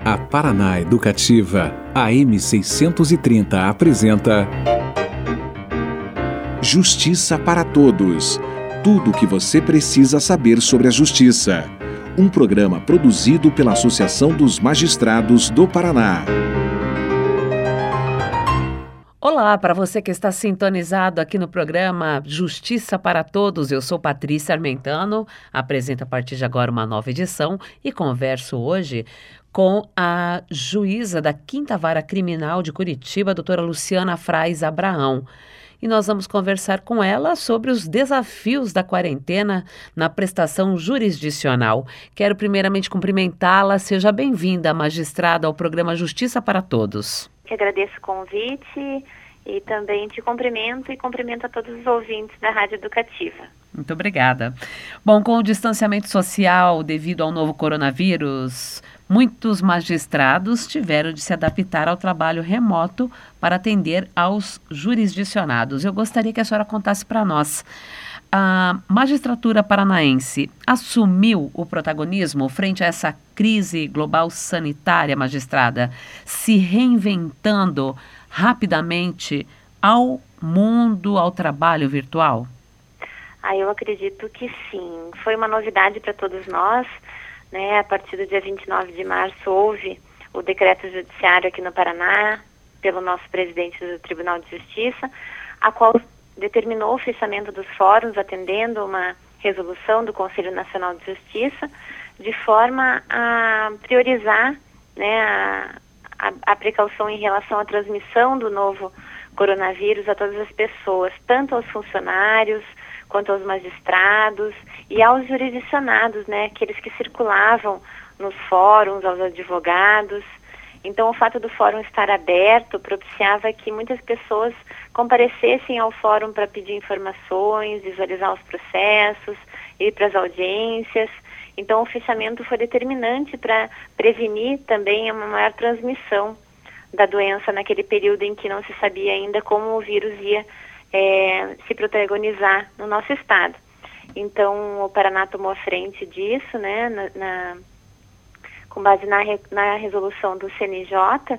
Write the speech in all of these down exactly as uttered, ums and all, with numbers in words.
A Paraná Educativa, A M seiscentos e trinta apresenta Justiça para Todos. Tudo o que você precisa saber sobre a justiça. Um programa produzido pela Associação dos Magistrados do Paraná. Olá, para você que está sintonizado aqui no programa Justiça para Todos, eu sou Patrícia Armentano, apresento a partir de agora uma nova edição e converso hoje com a juíza da Quinta Vara Criminal de Curitiba, a doutora Luciana Frais Abraão. E nós vamos conversar com ela sobre os desafios da quarentena na prestação jurisdicional. Quero primeiramente cumprimentá-la. Seja bem-vinda, magistrada, ao programa Justiça para Todos. Eu agradeço o convite e também te cumprimento e cumprimento a todos os ouvintes da Rádio Educativa. Muito obrigada. Bom, com o distanciamento social devido ao novo coronavírus, muitos magistrados tiveram de se adaptar ao trabalho remoto para atender aos jurisdicionados. Eu gostaria que a senhora contasse para nós. A magistratura paranaense assumiu o protagonismo frente a essa crise global sanitária, magistrada, se reinventando rapidamente ao mundo, ao trabalho virtual? Ah, eu acredito que sim. Foi uma novidade para todos nós, né? A partir do dia vinte e nove de março houve o decreto judiciário aqui no Paraná, pelo nosso presidente do Tribunal de Justiça, a qual determinou o fechamento dos fóruns, atendendo uma resolução do Conselho Nacional de Justiça, de forma a priorizar, né, a, a, a precaução em relação à transmissão do novo coronavírus a todas as pessoas, tanto aos funcionários, quanto aos magistrados e aos jurisdicionados, né, aqueles que circulavam nos fóruns, aos advogados. Então, o fato do fórum estar aberto propiciava que muitas pessoas comparecessem ao fórum para pedir informações, visualizar os processos, ir para as audiências. Então, o fechamento foi determinante para prevenir também uma maior transmissão da doença naquele período em que não se sabia ainda como o vírus ia é, se protagonizar no nosso estado. Então, o Paraná tomou a frente disso, né, na... na com base na, na resolução do C N J,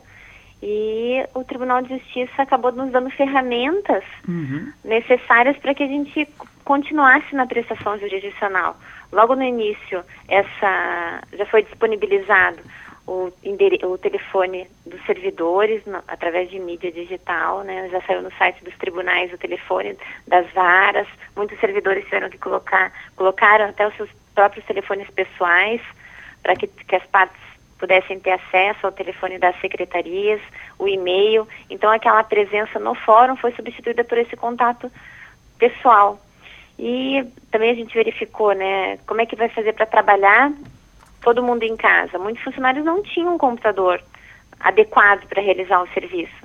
e o Tribunal de Justiça acabou nos dando ferramentas uhum. necessárias para que a gente continuasse na prestação jurisdicional. Logo no início, essa, já foi disponibilizado o, o telefone dos servidores, no, através de mídia digital, né? Já saiu no site dos tribunais o telefone das varas, muitos servidores tiveram que colocar, colocaram até os seus próprios telefones pessoais, para que, que as partes pudessem ter acesso ao telefone das secretarias, o e-mail. Então, aquela presença no fórum foi substituída por esse contato pessoal. E também a gente verificou, né, como é que vai fazer para trabalhar todo mundo em casa. Muitos funcionários não tinham um computador adequado para realizar o serviço.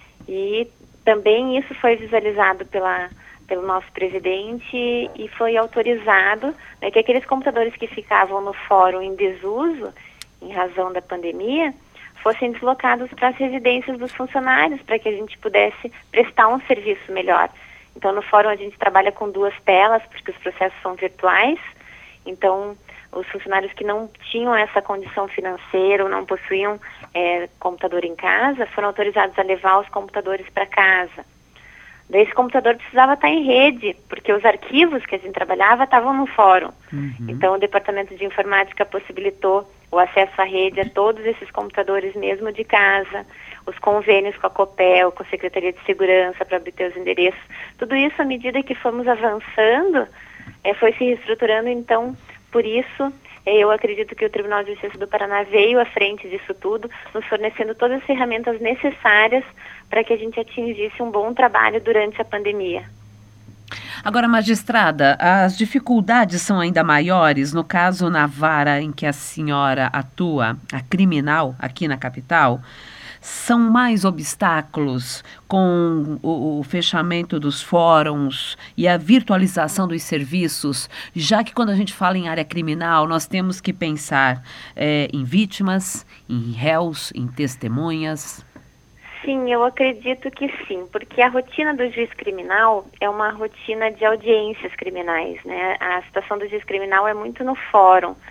E também isso foi visualizado pela... pelo nosso presidente e foi autorizado, né, que aqueles computadores que ficavam no fórum em desuso, em razão da pandemia, fossem deslocados para as residências dos funcionários, para que a gente pudesse prestar um serviço melhor. Então, no fórum a gente trabalha com duas telas, porque os processos são virtuais. Então, os funcionários que não tinham essa condição financeira ou não possuíam é, computador em casa, foram autorizados a levar os computadores para casa. Daí esse computador precisava estar em rede, porque os arquivos que a gente trabalhava estavam no fórum. Uhum. Então, o Departamento de Informática possibilitou o acesso à rede a todos esses computadores mesmo de casa, os convênios com a Copel, com a Secretaria de Segurança para obter os endereços. Tudo isso, à medida que fomos avançando, é, foi se reestruturando. Então, por isso, eu acredito que o Tribunal de Justiça do Paraná veio à frente disso tudo, nos fornecendo todas as ferramentas necessárias para que a gente atingisse um bom trabalho durante a pandemia. Agora, magistrada, as dificuldades são ainda maiores, no caso na vara em que a senhora atua, a criminal, aqui na capital, são mais obstáculos com o, o fechamento dos fóruns e a virtualização dos serviços, já que quando a gente fala em área criminal, nós temos que pensar é, em vítimas, em réus, em testemunhas? Sim, eu acredito que sim, porque a rotina do juiz criminal é uma rotina de audiências criminais, né? A situação do juiz criminal é muito no fórum.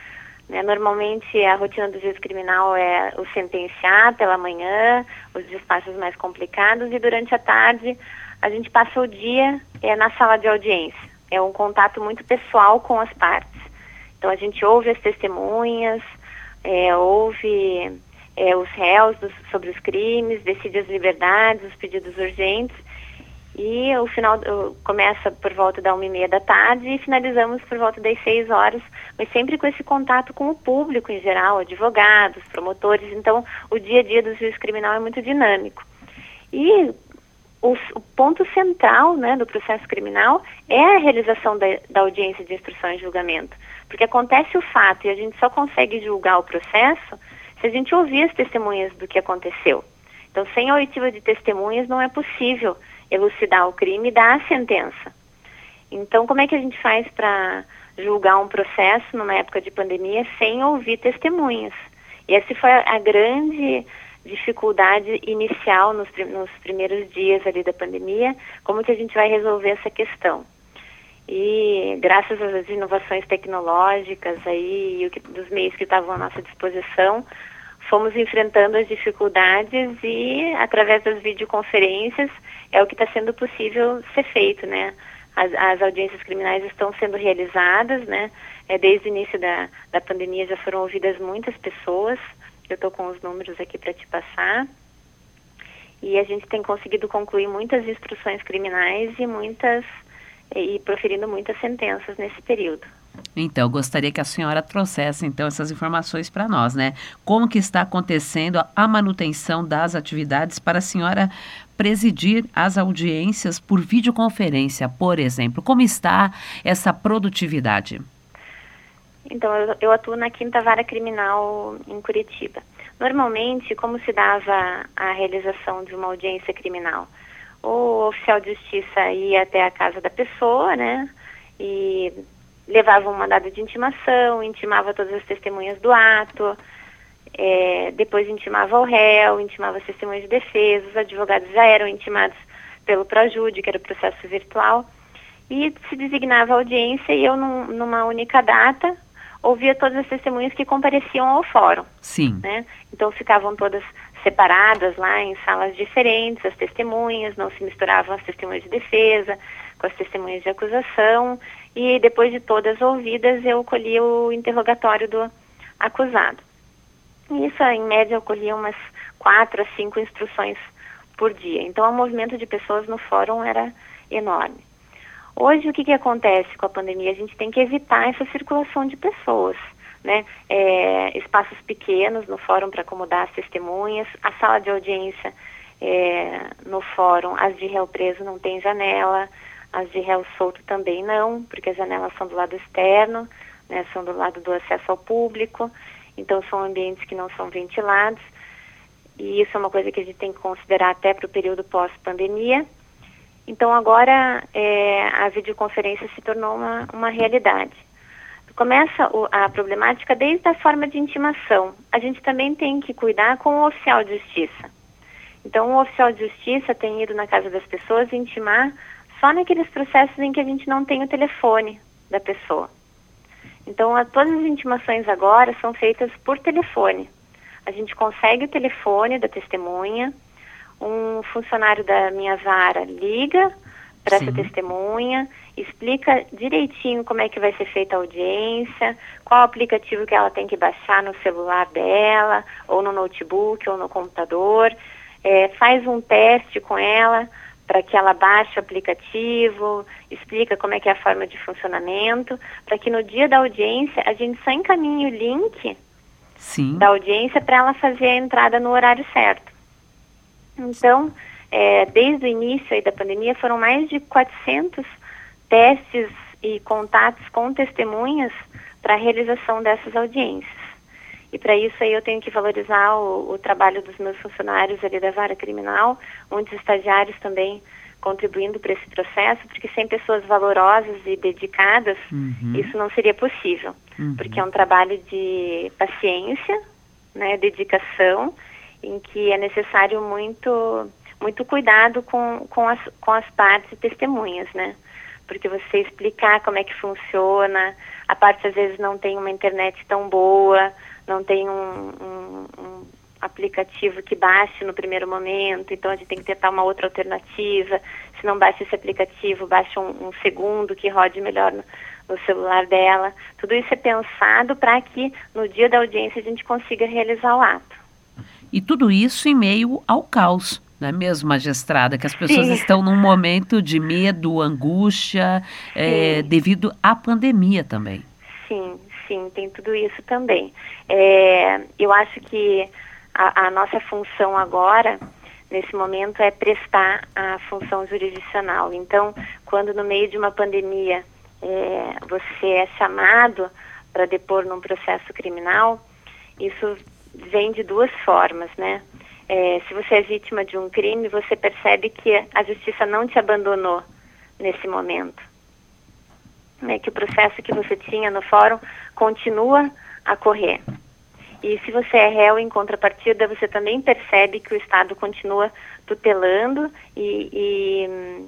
né? Normalmente a rotina do juiz criminal é o sentenciar pela manhã, os despachos mais complicados, e durante a tarde a gente passa o dia é, na sala de audiência. É um contato muito pessoal com as partes. Então a gente ouve as testemunhas, é, ouve é, os réus dos, sobre os crimes, decide as liberdades, os pedidos urgentes, e o final uh, começa por volta da uma e meia da tarde e finalizamos por volta das seis horas, mas sempre com esse contato com o público em geral, advogados, promotores. Então o dia a dia do juiz criminal é muito dinâmico. E o, o ponto central, né, do processo criminal é a realização da, da audiência de instrução e julgamento, porque acontece o fato e a gente só consegue julgar o processo se a gente ouvir as testemunhas do que aconteceu. Então, sem a oitiva de testemunhas não é possível elucidar o crime e dar a sentença. Então, como é que a gente faz para julgar um processo numa época de pandemia sem ouvir testemunhas? E essa foi a grande dificuldade inicial nos, nos primeiros dias ali da pandemia, como que a gente vai resolver essa questão. E graças às inovações tecnológicas aí, e o que, dos meios que estavam à nossa disposição, fomos enfrentando as dificuldades e, através das videoconferências, é o que está sendo possível ser feito, né? As, as audiências criminais estão sendo realizadas, né? É, desde o início da, da pandemia já foram ouvidas muitas pessoas. Eu estou com os números aqui para te passar. E a gente tem conseguido concluir muitas instruções criminais e muitas e proferindo muitas sentenças nesse período. Então, eu gostaria que a senhora trouxesse, então, essas informações para nós, né? Como que está acontecendo a manutenção das atividades para a senhora presidir as audiências por videoconferência, por exemplo? Como está essa produtividade? Então, eu, eu atuo na quinta Vara Criminal em Curitiba. Normalmente, como se dava a realização de uma audiência criminal? O oficial de justiça ia até a casa da pessoa, né? E levava um mandado de intimação, intimava todas as testemunhas do ato, é, depois intimava o réu, intimava as testemunhas de defesa, os advogados já eram intimados pelo ProJude, que era o processo virtual, e se designava a audiência e eu, num, numa única data, ouvia todas as testemunhas que compareciam ao fórum. Sim. Né? Então ficavam todas separadas lá em salas diferentes, as testemunhas, não se misturavam as testemunhas de defesa com as testemunhas de acusação, e depois de todas ouvidas eu colhia o interrogatório do acusado. E isso, em média, ocorria umas quatro a cinco instruções por dia. Então o movimento de pessoas no fórum era enorme. Hoje, o que, que acontece com a pandemia? A gente tem que evitar essa circulação de pessoas, né? É, espaços pequenos no fórum para acomodar as testemunhas, a sala de audiência é, no fórum, as de réu preso não tem janela, as de réu solto também não, porque as janelas são do lado externo, né, são do lado do acesso ao público, então são ambientes que não são ventilados, e isso é uma coisa que a gente tem que considerar até para o período pós-pandemia. Então agora é, a videoconferência se tornou uma, uma realidade. Começa o, a problemática desde a forma de intimação. A gente também tem que cuidar com o oficial de justiça. Então o oficial de justiça tem ido na casa das pessoas e intimar só naqueles processos em que a gente não tem o telefone da pessoa. Então a, todas as intimações agora são feitas por telefone. A gente consegue o telefone da testemunha, um funcionário da minha vara liga para essa testemunha, explica direitinho como é que vai ser feita a audiência, qual aplicativo que ela tem que baixar no celular dela, ou no notebook, ou no computador, é, faz um teste com ela para que ela baixe o aplicativo, explica como é que é a forma de funcionamento, para que no dia da audiência a gente só encaminhe o link Sim. da audiência para ela fazer a entrada no horário certo. Então, é, desde o início aí da pandemia, foram mais de quatrocentos testes e contatos com testemunhas para a realização dessas audiências. E para isso aí eu tenho que valorizar o, o trabalho dos meus funcionários ali da Vara Criminal, muitos estagiários também contribuindo para esse processo, porque sem pessoas valorosas e dedicadas, uhum. isso não seria possível, uhum. porque é um trabalho de paciência, né, dedicação, em que é necessário muito, muito cuidado com, com, as, com as partes e testemunhas, né? porque você explicar como é que funciona, a parte às vezes não tem uma internet tão boa, não tem um, um, um aplicativo que baixe no primeiro momento, então a gente tem que tentar uma outra alternativa. Se não baixa esse aplicativo, baixa um, um segundo que rode melhor no, no celular dela. Tudo isso é pensado para que no dia da audiência a gente consiga realizar o ato. E tudo isso em meio ao caos, não é mesmo, magistrada? Que as pessoas Sim. estão num momento de medo, angústia, é, devido à pandemia também. Sim, sim, tem tudo isso também. É, eu acho que a, a nossa função agora, nesse momento, é prestar a função jurisdicional. Então, quando no meio de uma pandemia é, você é chamado para depor num processo criminal, isso vem de duas formas, né? É, se você é vítima de um crime, você percebe que a justiça não te abandonou nesse momento. Né, que o processo que você tinha no fórum continua a correr. E se você é réu, em contrapartida, você também percebe que o Estado continua tutelando e, e,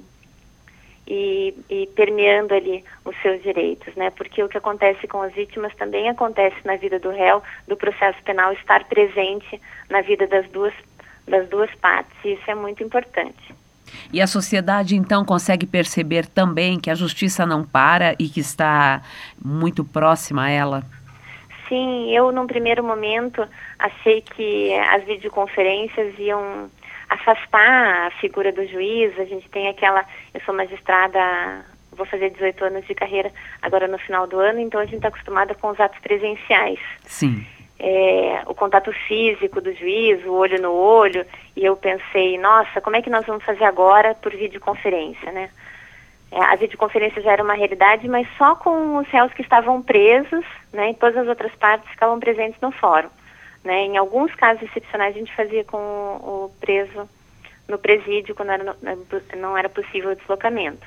e, e permeando ali os seus direitos, né? Porque o que acontece com as vítimas também acontece na vida do réu, do processo penal estar presente na vida das duas, das duas partes. E isso é muito importante. E a sociedade, então, consegue perceber também que a justiça não para e que está muito próxima a ela? Sim, eu, num primeiro momento, achei que as videoconferências iam afastar a figura do juiz. A gente tem aquela... Eu sou magistrada, vou fazer dezoito anos de carreira agora no final do ano, então a gente está acostumada com os atos presenciais. Sim. É, o contato físico do juiz, o olho no olho, e eu pensei, nossa, como é que nós vamos fazer agora por videoconferência, né? É, a videoconferência já era uma realidade, mas só com os réus que estavam presos, né, e todas as outras partes ficavam presentes no fórum, né? Em alguns casos excepcionais a gente fazia com o, o preso no presídio, quando era, não era possível o deslocamento.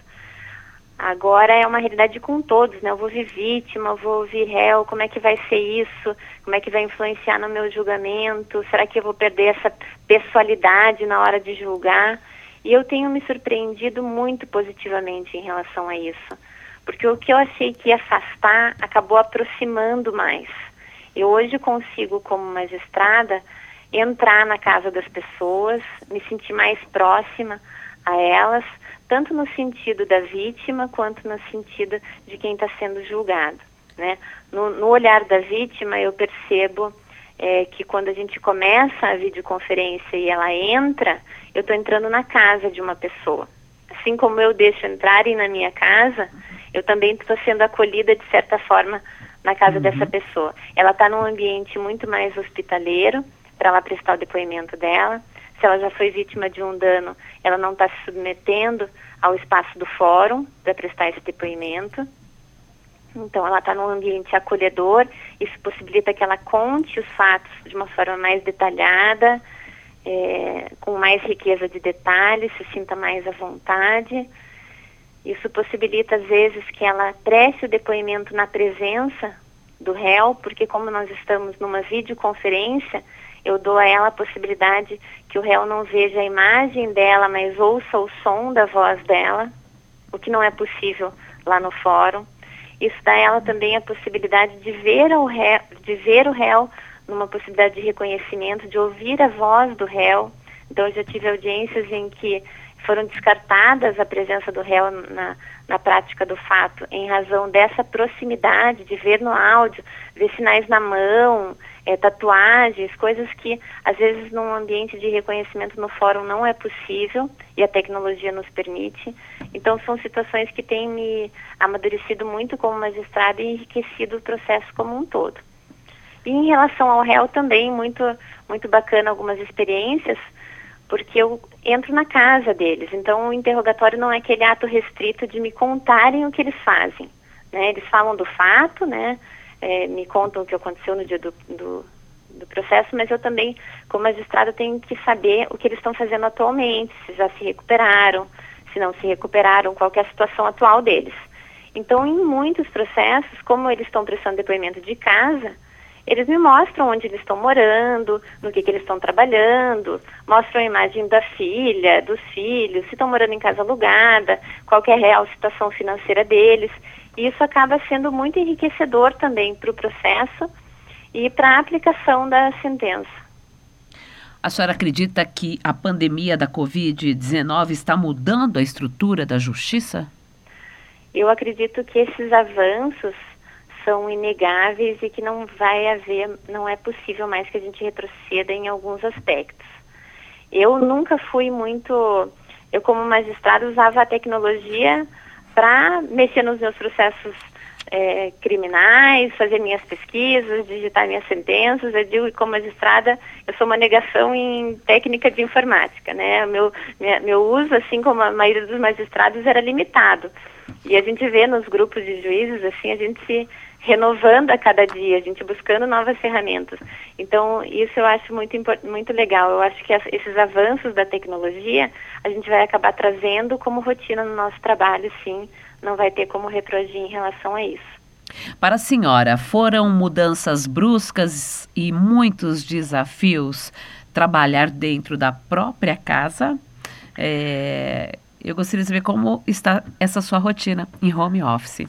Agora é uma realidade com todos, né? Eu vou ouvir vítima, eu vou ouvir réu, como é que vai ser isso? Como é que vai influenciar no meu julgamento? Será que eu vou perder essa pessoalidade na hora de julgar? E eu tenho me surpreendido muito positivamente em relação a isso. Porque o que eu achei que ia afastar, acabou aproximando mais. Eu hoje consigo, como magistrada, entrar na casa das pessoas, me sentir mais próxima a elas, tanto no sentido da vítima, quanto no sentido de quem está sendo julgado, né? No, no olhar da vítima, eu percebo é, que quando a gente começa a videoconferência e ela entra, eu estou entrando na casa de uma pessoa. Assim como eu deixo entrarem na minha casa, eu também estou sendo acolhida, de certa forma, na casa uhum. dessa pessoa. Ela está num ambiente muito mais hospitaleiro, para ela prestar o depoimento dela. Se ela já foi vítima de um dano, ela não está se submetendo ao espaço do fórum para prestar esse depoimento. Então, ela está num ambiente acolhedor, isso possibilita que ela conte os fatos de uma forma mais detalhada, é, com mais riqueza de detalhes, se sinta mais à vontade. Isso possibilita, às vezes, que ela preste o depoimento na presença do réu, porque como nós estamos numa videoconferência, eu dou a ela a possibilidade que o réu não veja a imagem dela, mas ouça o som da voz dela, o que não é possível lá no fórum. Isso dá a ela também a possibilidade de ver, ao réu, de ver o réu numa possibilidade de reconhecimento, de ouvir a voz do réu. Então, eu já tive audiências em que foram descartadas a presença do réu na, na prática do fato, em razão dessa proximidade, de ver no áudio, ver sinais na mão, é, tatuagens, coisas que, às vezes, num ambiente de reconhecimento no fórum não é possível, e a tecnologia nos permite. Então, são situações que têm me amadurecido muito como magistrada e enriquecido o processo como um todo. E em relação ao réu também, muito, muito bacana algumas experiências, porque eu entro na casa deles. Então, o interrogatório não é aquele ato restrito de me contarem o que eles fazem, né? Eles falam do fato, né? É, me contam o que aconteceu no dia do, do, do processo, mas eu também, como magistrada, tenho que saber o que eles estão fazendo atualmente, se já se recuperaram, se não se recuperaram, qual que é a situação atual deles. Então, em muitos processos, como eles estão prestando depoimento de casa, eles me mostram onde eles estão morando, no que, que eles estão trabalhando, mostram a imagem da filha, dos filhos, se estão morando em casa alugada, qual que é a real situação financeira deles. E isso acaba sendo muito enriquecedor também para o processo e para a aplicação da sentença. A senhora acredita que a pandemia da covid dezenove está mudando a estrutura da justiça? Eu acredito que esses avanços são inegáveis e que não vai haver, não é possível mais que a gente retroceda em alguns aspectos. Eu nunca fui muito, eu como magistrada usava a tecnologia para mexer nos meus processos é, criminais, fazer minhas pesquisas, digitar minhas sentenças. Eu digo que como magistrada eu sou uma negação em técnica de informática, né? Meu, minha, meu uso, assim como a maioria dos magistrados, era limitado. E a gente vê nos grupos de juízes, assim, a gente se renovando a cada dia, a gente buscando novas ferramentas. Então, isso eu acho muito, muito legal. Eu acho que esses avanços da tecnologia, a gente vai acabar trazendo como rotina no nosso trabalho, sim. Não vai ter como retroagir em relação a isso. Para a senhora, foram mudanças bruscas e muitos desafios trabalhar dentro da própria casa? É... Eu gostaria de saber como está essa sua rotina em home office.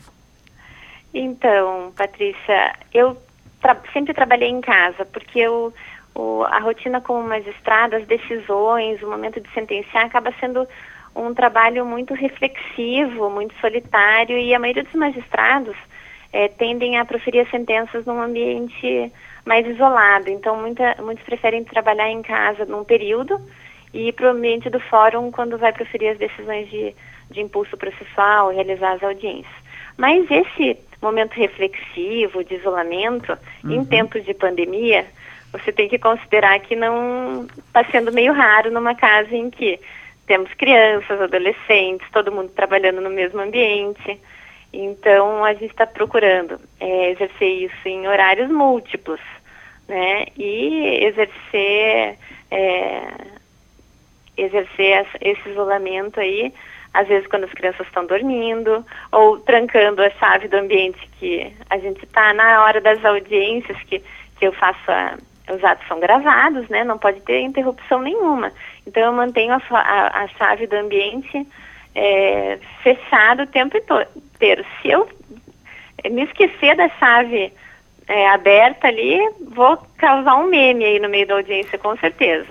Então, Patrícia, eu tra- sempre trabalhei em casa, porque eu, o, a rotina como magistrada, as decisões, o momento de sentenciar acaba sendo um trabalho muito reflexivo, muito solitário, e a maioria dos magistrados é, tendem a proferir as sentenças num ambiente mais isolado. Então, muita, muitos preferem trabalhar em casa num período e ir para o ambiente do fórum quando vai proferir as decisões de, de impulso processual, realizar as audiências. Mas esse momento reflexivo, de isolamento, uhum. em tempos de pandemia, você tem que considerar que não está sendo meio raro numa casa em que temos crianças, adolescentes, todo mundo trabalhando no mesmo ambiente. Então, a gente está procurando é, exercer isso em horários múltiplos, né? E exercer... É, exercer esse isolamento aí, às vezes quando as crianças estão dormindo, ou trancando a chave do ambiente que a gente está na hora das audiências, que, que eu faço, a, os atos são gravados, né? Não pode ter interrupção nenhuma. Então eu mantenho a, a, a chave do ambiente é, fechada o tempo inteiro. Se eu me esquecer da chave é, aberta ali, vou causar um meme aí no meio da audiência, com certeza.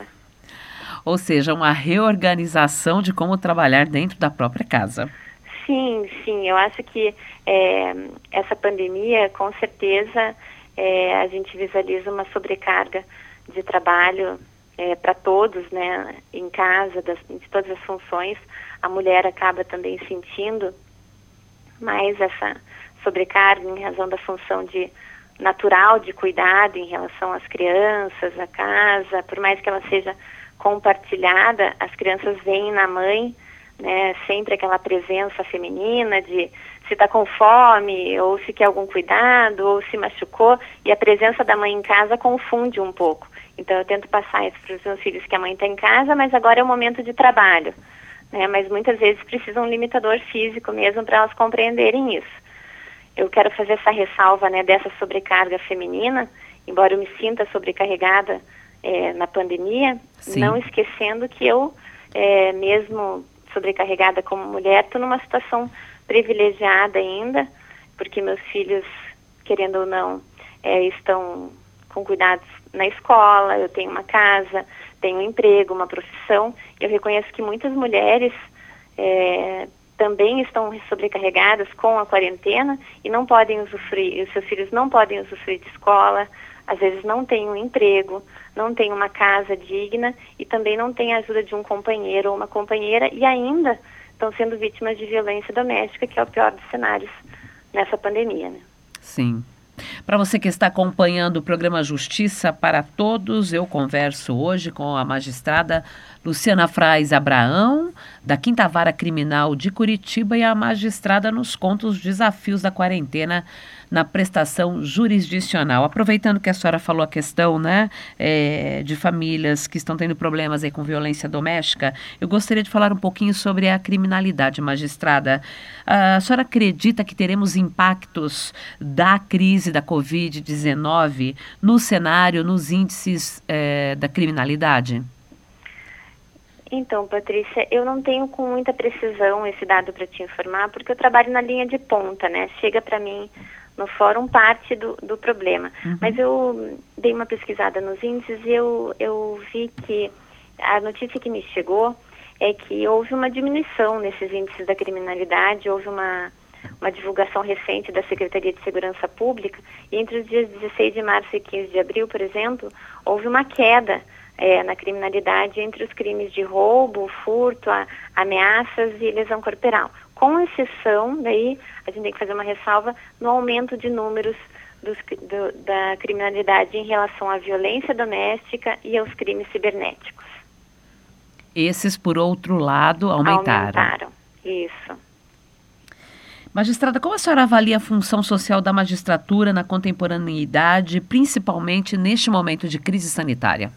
Ou seja, uma reorganização de como trabalhar dentro da própria casa. Sim, sim. Eu acho que é, essa pandemia, com certeza, é, a gente visualiza uma sobrecarga de trabalho é, para todos, né? Em casa, das, de todas as funções. A mulher acaba também sentindo mais essa sobrecarga em razão da função de natural de cuidado em relação às crianças, à casa, por mais que ela seja compartilhada, as crianças veem na mãe, né, sempre aquela presença feminina de se está com fome, ou se quer algum cuidado, ou se machucou, e a presença da mãe em casa confunde um pouco. Então eu tento passar isso para os meus filhos, que a mãe está em casa, mas agora é o momento de trabalho, né, mas muitas vezes precisa um limitador físico mesmo para elas compreenderem isso. Eu quero fazer essa ressalva, né, dessa sobrecarga feminina, embora eu me sinta sobrecarregada É, na pandemia, Sim. não esquecendo que eu, é, mesmo sobrecarregada como mulher, estou numa situação privilegiada ainda, porque meus filhos, querendo ou não, é, estão com cuidados na escola, eu tenho uma casa, tenho um emprego, uma profissão. Eu reconheço que muitas mulheres é, também estão sobrecarregadas com a quarentena e não podem usufruir, os seus filhos não podem usufruir de escola, às vezes não têm um emprego, não têm uma casa digna e também não têm a ajuda de um companheiro ou uma companheira e ainda estão sendo vítimas de violência doméstica, que é o pior dos cenários nessa pandemia, né? Sim. Para você que está acompanhando o programa Justiça para Todos, eu converso hoje com a magistrada Luciana Fraz Abraão, da Quinta Vara Criminal de Curitiba, e a magistrada nos conta os desafios da quarentena na prestação jurisdicional. Aproveitando que a senhora falou a questão, né, é, de famílias que estão tendo problemas aí com violência doméstica, eu gostaria de falar um pouquinho sobre a criminalidade, magistrada. A senhora acredita que teremos impactos da crise da covid dezenove no cenário, nos índices é, da criminalidade? Então, Patrícia, eu não tenho com muita precisão esse dado para te informar, porque eu trabalho na linha de ponta, né? Chega para mim no fórum parte do, do problema. Uhum. Mas eu dei uma pesquisada nos índices e eu, eu vi que a notícia que me chegou é que houve uma diminuição nesses índices da criminalidade, houve uma, uma divulgação recente da Secretaria de Segurança Pública, e entre os dias dezesseis de março e quinze de abril, por exemplo, houve uma queda É, na criminalidade entre os crimes de roubo, furto, a, ameaças e lesão corporal. Com exceção, daí a gente tem que fazer uma ressalva, no aumento de números dos, do, da criminalidade em relação à violência doméstica e aos crimes cibernéticos. Esses, por outro lado, aumentaram. Aumentaram, isso. Magistrada, como a senhora avalia a função social da magistratura na contemporaneidade, principalmente neste momento de crise sanitária?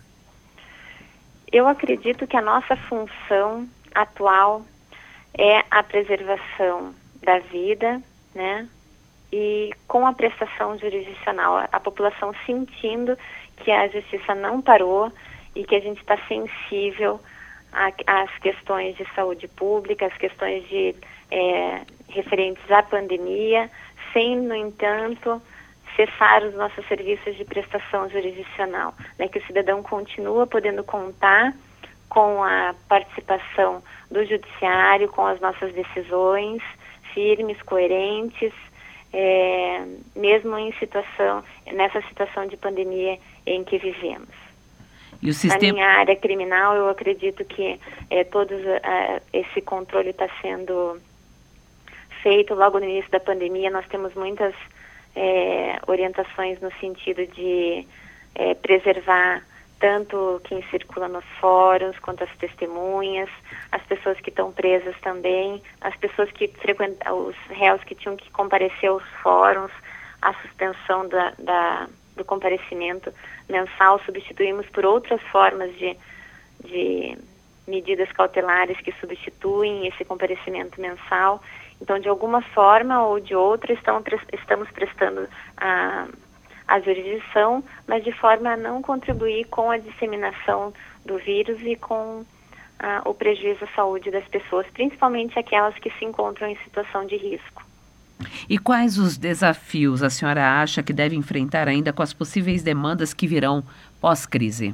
Eu acredito que a nossa função atual é a preservação da vida, né? E com a prestação jurisdicional, a população sentindo que a justiça não parou e que a gente está sensível às questões de saúde pública, às questões de, é, referentes à pandemia, sem, no entanto, cessar os nossos serviços de prestação jurisdicional, né, que o cidadão continua podendo contar com a participação do judiciário, com as nossas decisões firmes, coerentes, é, mesmo em situação, nessa situação de pandemia em que vivemos. E o sistema... Na minha área criminal, eu acredito que é, todos, uh, esse controle está sendo feito logo no início da pandemia. Nós temos muitas É, orientações no sentido de é, preservar tanto quem circula nos fóruns, quanto as testemunhas, as pessoas que estão presas também, as pessoas que frequentam, os réus que tinham que comparecer aos fóruns, a suspensão da, da, do comparecimento mensal, substituímos por outras formas de, de medidas cautelares que substituem esse comparecimento mensal. Então, de alguma forma ou de outra, estão, estamos prestando a, a jurisdição, mas de forma a não contribuir com a disseminação do vírus e com a, o prejuízo à saúde das pessoas, principalmente aquelas que se encontram em situação de risco. E quais os desafios a senhora acha que deve enfrentar ainda com as possíveis demandas que virão pós-crise?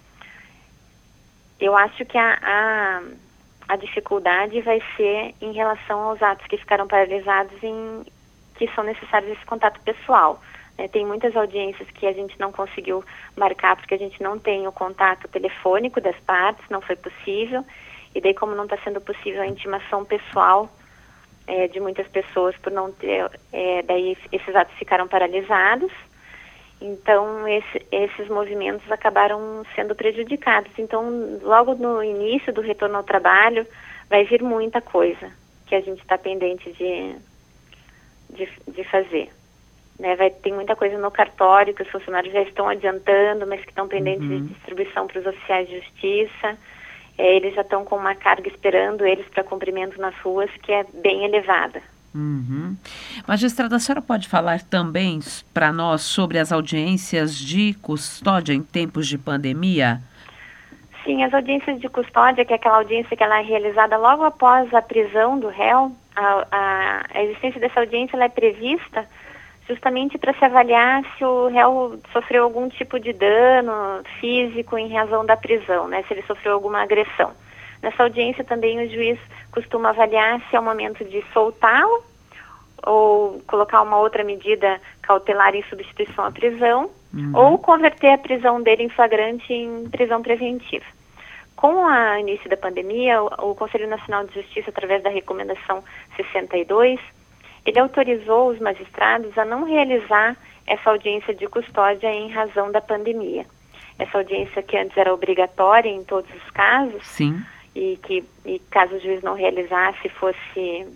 Eu acho que a... a A dificuldade vai ser em relação aos atos que ficaram paralisados, em que são necessários esse contato pessoal. Né? Tem muitas audiências que a gente não conseguiu marcar porque a gente não tem o contato telefônico das partes, não foi possível. E daí, como não está sendo possível a intimação pessoal é, de muitas pessoas por não ter, é, daí esses atos ficaram paralisados. Então, esse, esses movimentos acabaram sendo prejudicados. Então, logo no início do retorno ao trabalho, vai vir muita coisa que a gente está pendente de, de, de fazer. Né? Vai, tem muita coisa no cartório que os funcionários já estão adiantando, mas que estão pendentes uhum. de distribuição para os oficiais de justiça. É, eles já estão com uma carga esperando eles para cumprimento nas ruas, que é bem elevada. Uhum. Magistrada, a senhora pode falar também para nós sobre as audiências de custódia em tempos de pandemia? Sim, as audiências de custódia, que é aquela audiência que ela é realizada logo após a prisão do réu, a, a, a existência dessa audiência ela é prevista justamente para se avaliar se o réu sofreu algum tipo de dano físico em razão da prisão, né, se ele sofreu alguma agressão. Nessa audiência também o juiz costuma avaliar se é o momento de soltá-lo ou colocar uma outra medida cautelar em substituição à prisão, uhum. ou converter a prisão dele em flagrante em prisão preventiva. Com o início da pandemia, o, o Conselho Nacional de Justiça, através da recomendação sessenta e dois, ele autorizou os magistrados a não realizar essa audiência de custódia em razão da pandemia. Essa audiência que antes era obrigatória em todos os casos, Sim. e que, e caso o juiz não realizasse, fosse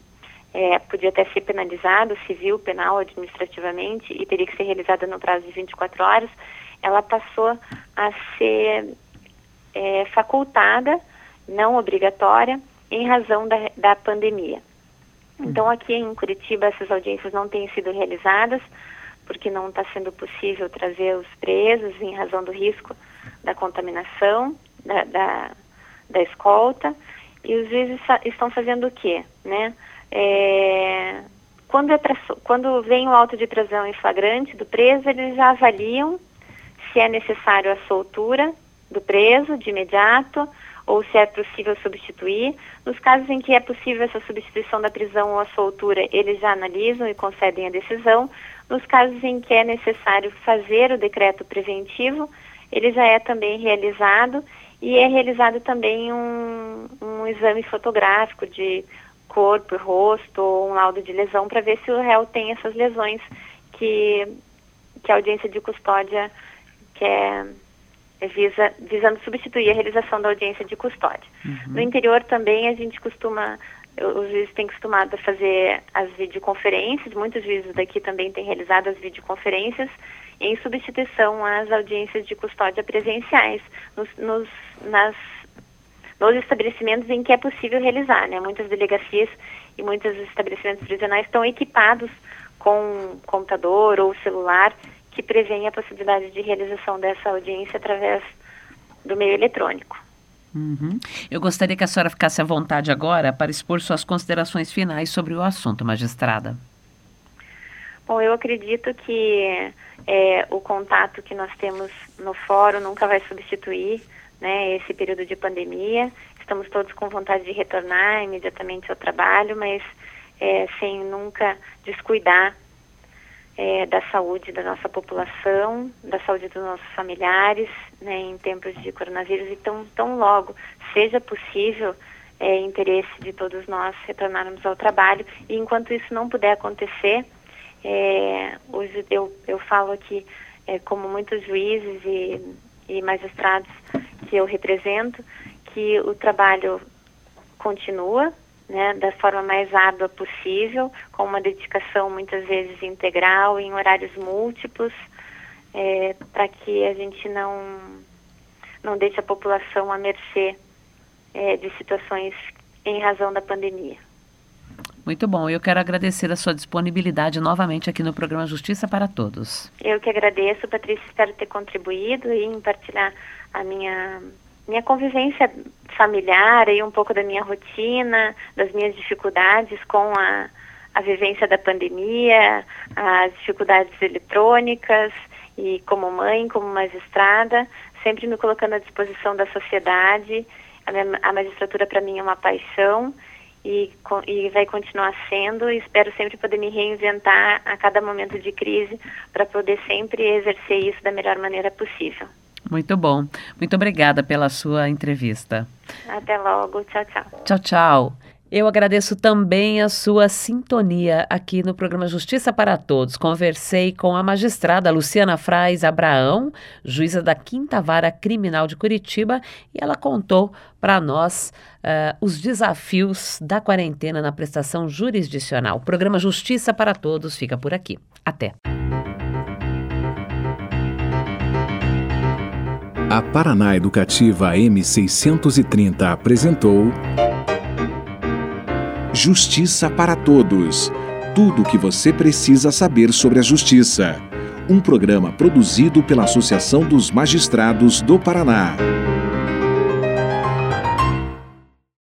é, podia até ser penalizado, civil, penal, administrativamente, e teria que ser realizada no prazo de vinte e quatro horas, ela passou a ser é, facultada, não obrigatória, em razão da, da pandemia. Então, aqui em Curitiba, essas audiências não têm sido realizadas, porque não está sendo possível trazer os presos em razão do risco da contaminação, da, da, da escolta, e os juízes estão fazendo o quê, né? É, quando, é pra, quando vem o auto de prisão em flagrante do preso, eles já avaliam se é necessário a soltura do preso de imediato, ou se é possível substituir. Nos casos em que é possível essa substituição da prisão ou a soltura, eles já analisam e concedem a decisão. Nos casos em que é necessário fazer o decreto preventivo, ele já é também realizado, e é realizado também um, um exame fotográfico de corpo e rosto, ou um laudo de lesão, para ver se o réu tem essas lesões que, que a audiência de custódia quer... Visa, visando substituir a realização da audiência de custódia. Uhum. No interior também a gente costuma, os juízes têm costumado a fazer as videoconferências, muitos juízes daqui também têm realizado as videoconferências em substituição às audiências de custódia presenciais nos, nos, nas, nos estabelecimentos em que é possível realizar, né? Muitas delegacias e muitos estabelecimentos prisionais estão equipados com computador ou celular que prevêem a possibilidade de realização dessa audiência através do meio eletrônico. Uhum. Eu gostaria que a senhora ficasse à vontade agora para expor suas considerações finais sobre o assunto, magistrada. Bom, eu acredito que é, o contato que nós temos no fórum nunca vai substituir, né, esse período de pandemia. Estamos todos com vontade de retornar imediatamente ao trabalho, mas é, sem nunca descuidar É, da saúde da nossa população, da saúde dos nossos familiares, né, em tempos de coronavírus. E tão, tão logo seja possível, é, interesse de todos nós retornarmos ao trabalho. E enquanto isso não puder acontecer, é, hoje eu, eu falo aqui, é, como muitos juízes e, e magistrados que eu represento, que o trabalho continua, né, da forma mais árdua possível, com uma dedicação muitas vezes integral, em horários múltiplos, é, para que a gente não, não deixe a população à mercê é, de situações em razão da pandemia. Muito bom, eu quero agradecer a sua disponibilidade novamente aqui no programa Justiça para Todos. Eu que agradeço, Patrícia, espero ter contribuído e em partilhar a minha... minha convivência familiar e um pouco da minha rotina, das minhas dificuldades com a, a vivência da pandemia, as dificuldades eletrônicas, e como mãe, como magistrada, sempre me colocando à disposição da sociedade. A, minha, a magistratura para mim é uma paixão e, e vai continuar sendo, e espero sempre poder me reinventar a cada momento de crise para poder sempre exercer isso da melhor maneira possível. Muito bom. Muito obrigada pela sua entrevista. Até logo. Tchau, tchau. Tchau, tchau. Eu agradeço também a sua sintonia aqui no programa Justiça para Todos. Conversei com a magistrada Luciana Frais Abraão, juíza da quinta Vara Criminal de Curitiba, e ela contou para nós uh, os desafios da quarentena na prestação jurisdicional. O programa Justiça para Todos fica por aqui. Até. A Paraná Educativa M seiscentos e trinta apresentou Justiça para Todos. Tudo o que você precisa saber sobre a justiça. Um programa produzido pela Associação dos Magistrados do Paraná.